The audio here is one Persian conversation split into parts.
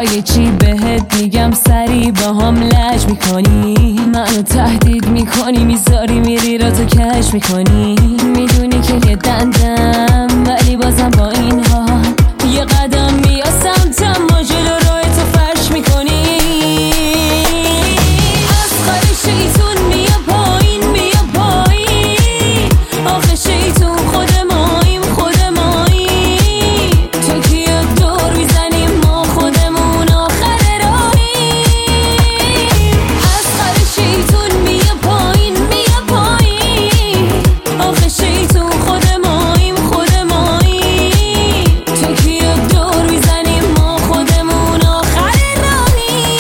میخوای چی بهت میگم سری با هم لج میکنی، منو تهدید میکنی، میذاری میری را تو کش میکنی. میدونی که یه دندم ولی بازم با این حال یه قدم میاد سمتم، ما جلو روی تو فرش میکنی. از خال شیطون میا پایین میا پایین، آخه شیطون خود ماییم خود ماییم. تو کیا دور میزنیم ما خودمون آخر راهیم. از خال شیطون میا پایین میا پایین، آخه شیطون خود ماییم خود ماییم. تو کیا دور میزنیم ما خودمون آخر راهیم.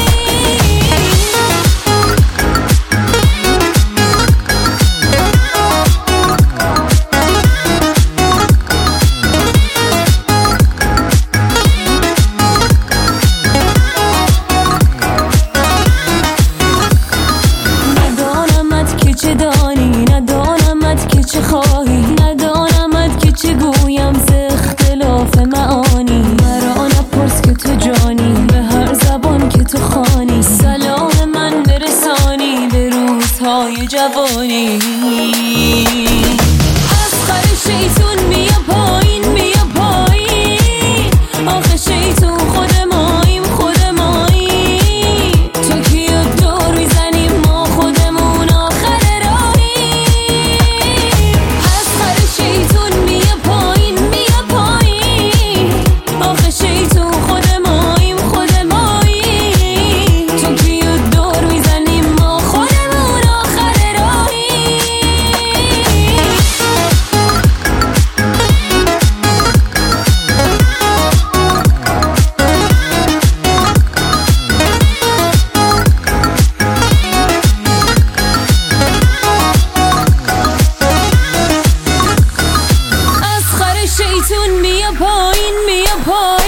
ندانمت که چه دانی، ندانمت که چه خواهی، ندانمت که چه گویم ز اختلاف معانی. مرا نپرس که تو جانی، به هر زبان که تو خوانی سلام من برسانی به روزهای جوانی. از خال شیطون میا پایین میا پایین، آخه شیطون خود ماییم خود ماییم. تو کیا دور میزنیم ما خودمون آخر راهیم. از خال شیطون میا پایین میا پایین، آخه شیطون خود ماییم خود ماییم. تو کیا دور میزنیم ما خودمون آخر راهیم. از خال شیطون میا پایین میا پایین.